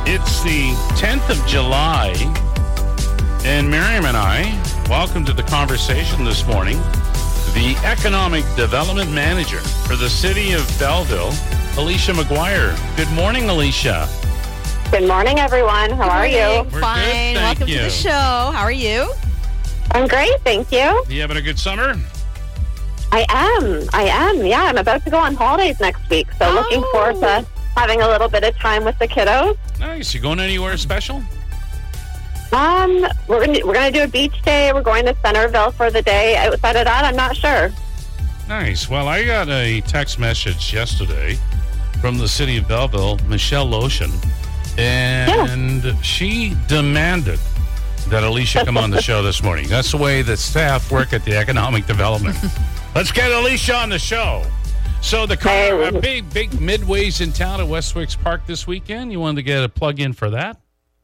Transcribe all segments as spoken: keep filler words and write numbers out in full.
It's the tenth of July, and Miriam and I, welcome to the conversation this morning, the Economic Development Manager for the City of Belleville, Alicia McGuire. Good morning, Alicia. Good morning, everyone. How are you? We're Fine. good, Welcome you. to the show. How are you? I'm great, thank you. You having a good summer? I am. I am. Yeah, I'm about to go on holidays next week, so Oh. looking forward to having a little bit of time with the kiddos. Nice. You going anywhere special? Um, we're gonna we're gonna do a beach day. We're going to Centerville for the day. Outside of that, I'm not sure. Nice. Well, I got a text message yesterday from the City of Belleville, Michelle Lotion, and yeah. she demanded that Alicia come on the show this morning. That's the way the staff work at the Economic Development. Let's get Alicia on the show. So the car, Hey. uh, big, big Midway's in town at Westwicks Park this weekend. You wanted to get a plug in for that?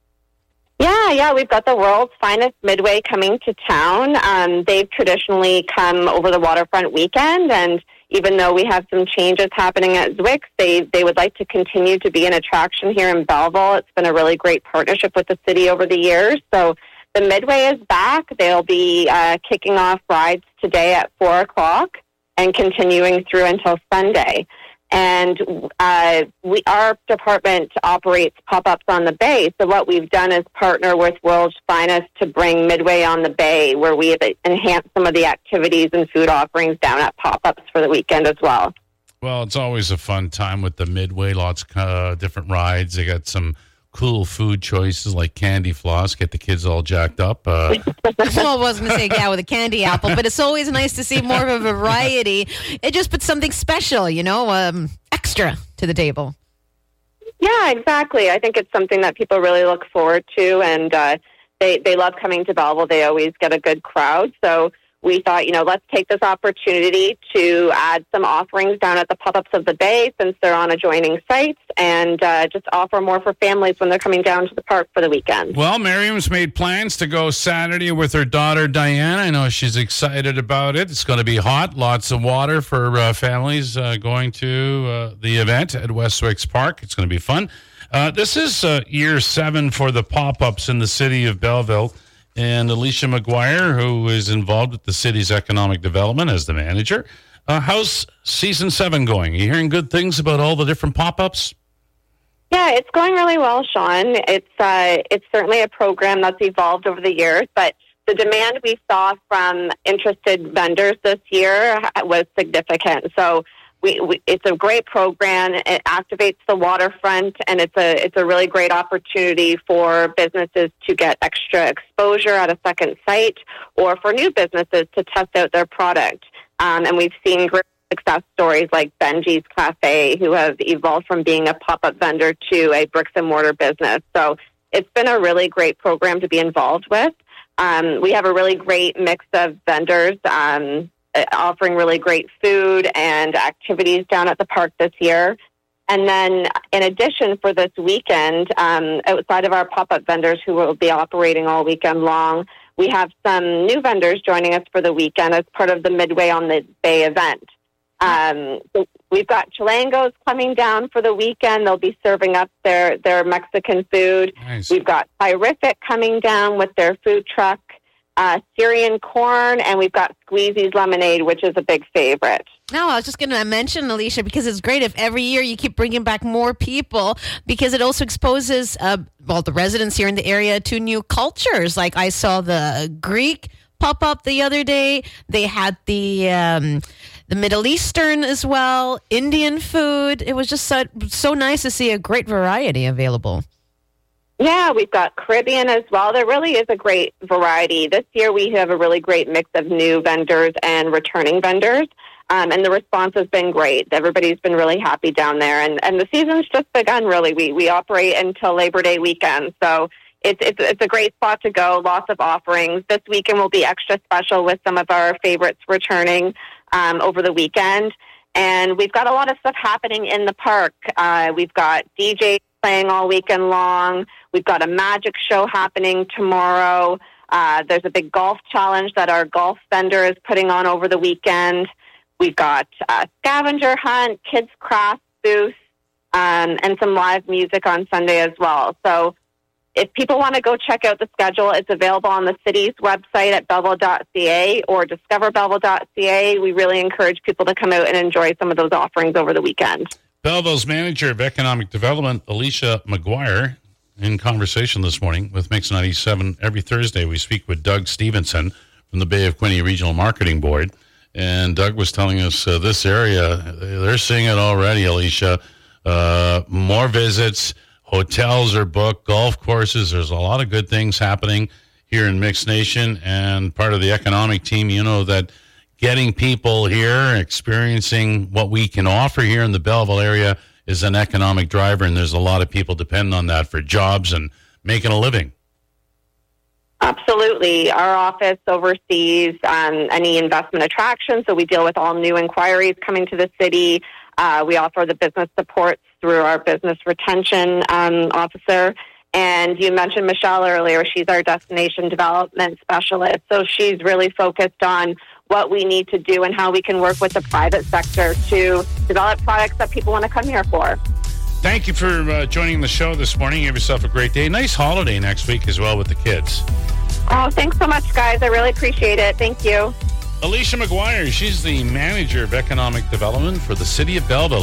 Yeah, yeah, we've got the world's finest Midway coming to town. Um, they've traditionally come over the waterfront weekend, and even though we have some changes happening at Zwicks, they, they would like to continue to be an attraction here in Belleville. It's been a really great partnership with the city over the years. So the Midway is back. They'll be uh, kicking off rides today at four o'clock and continuing through until Sunday. And uh, we, our department operates pop-ups on the bay. So what we've done is partner with World's Finest to bring Midway on the bay, where we have enhanced some of the activities and food offerings down at pop-ups for the weekend as well. Well, it's always a fun time with the Midway. Lots of uh, different rides. They got some cool food choices like candy floss, get the kids all jacked up. Uh, Well, I was going to say, yeah, with a candy apple, but it's always nice to see more of a variety. It just puts something special, you know, um, extra to the table. Yeah, exactly. I think it's something that people really look forward to, and uh, they, they love coming to Belleville. They always get a good crowd. So we thought, you know, let's take this opportunity to add some offerings down at the pop-ups of the bay since they're on adjoining sites, and uh, just offer more for families when they're coming down to the park for the weekend. Well, Miriam's made plans to go Saturday with her daughter, Diane. I know she's excited about it. It's going to be hot, lots of water for uh, families uh, going to uh, the event at Westwicks Park. It's going to be fun. Uh, this is uh, year seven for the pop-ups in the city of Belleville. And Alicia McGuire, who is involved with the city's economic development as the manager. Uh, how's season seven going? Are you hearing good things about all the different pop-ups? Yeah, it's going really well, Sean. It's uh, it's certainly a program that's evolved over the years, but the demand we saw from interested vendors this year was significant. So we, we it's a great program. It activates the waterfront, and it's a it's a really great opportunity for businesses to get extra exposure at a second site, or for new businesses to test out their product. Um, and we've seen great success stories like Benji's Cafe, who have evolved from being a pop-up vendor to a bricks and mortar business. So it's been a really great program to be involved with. Um, we have a really great mix of vendors um, offering really great food and activities down at the park this year. And then in addition, for this weekend, um, outside of our pop-up vendors who will be operating all weekend long, we have some new vendors joining us for the weekend as part of the Midway on the Bay event. Um, so we've got Chilangos coming down for the weekend. They'll be serving up their, their Mexican food. Nice. We've got Pyrific coming down with their food truck, uh, Syrian corn, and we've got Squeezy's lemonade, which is a big favorite. No, I was just going to mention, Alicia, because it's great if every year you keep bringing back more people, because it also exposes, uh, well, the residents here in the area to new cultures. Like I saw the Greek pop up the other day. They had the um, the Middle Eastern as well, Indian food. It was just so, so nice to see a great variety available. Yeah, we've got Caribbean as well. There really is a great variety. This year we have a really great mix of new vendors and returning vendors. Um, and the response has been great. Everybody's been really happy down there. And, and the season's just begun, really. We we operate until Labor Day weekend. So it's, it's, it's a great spot to go. Lots of offerings. This weekend will be extra special with some of our favorites returning um, over the weekend. And we've got a lot of stuff happening in the park. Uh, we've got D Js playing all weekend long. We've got a magic show happening tomorrow. Uh, there's a big golf challenge that our golf vendor is putting on over the weekend. We've got a scavenger hunt, kids craft booth, um, and some live music on Sunday as well. So if people want to go check out the schedule, it's available on the city's website at belleville dot c a or discover belleville dot c a. We really encourage people to come out and enjoy some of those offerings over the weekend. Belleville's Manager of Economic Development, Alicia McGuire, in conversation this morning with Mix ninety-seven. Every Thursday, we speak with Doug Stevenson from the Bay of Quinte Regional Marketing Board. And Doug was telling us uh, this area, they're seeing it already, Alicia. Uh, more visits, hotels are booked, golf courses. There's a lot of good things happening here in Mix Nation. And part of the economic team, you know that getting people here, experiencing what we can offer here in the Belleville area is an economic driver. And there's a lot of people depending on that for jobs and making a living. Absolutely. Our office oversees um, any investment attractions, so we deal with all new inquiries coming to the city. Uh, we offer the business supports through our business retention um, officer. And you mentioned Michelle earlier. She's our destination development specialist. So she's really focused on what we need to do and how we can work with the private sector to develop products that people want to come here for. Thank you for uh, joining the show this morning. Have yourself a great day. Nice holiday next week as well with the kids. Oh, thanks so much, guys. I really appreciate it. Thank you. Alicia McGuire, she's the Manager of Economic Development for the City of Belleville.